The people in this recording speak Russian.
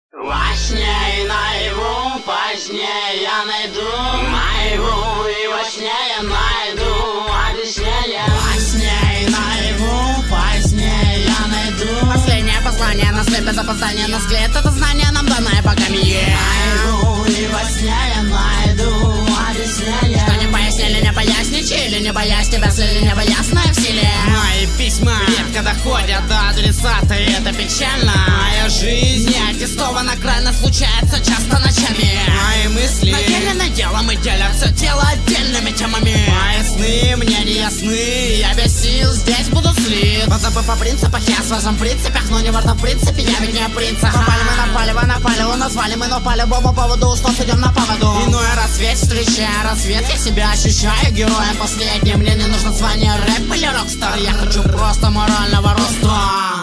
Во сне и наяву, позднее я найду наяву, и во сне я найду объяснение. Во сне и наяву, позднее я найду последнее послание, на след без опоздания, на взгляд это знание нам данное богами. Наяву, и во сне я найду объяснение. Что не пояснили, не поясничали, не боясь тебя слили, небо ясное в силе. Мои письма редко доходят до адресата, и это печально. Моя жизнь Не аттестована, крайне случается часто ночами. мои мысли Наделено делом и делят все тело отдельными темами. мои сны мне не ясны. Я без сил, здесь буду слит. Позабыв о принципах, я в своем принципах, но не важно в принципе, я ведь не о принцах. Попали мы напали, вы напали, у нас вали мы, но по любому поводу, что идем на поводу. Иной рассвет Встречая рассвет, я себя ощущаю героем последним. Мне не нужно звание рэп или рокстар, я хочу просто морального роста.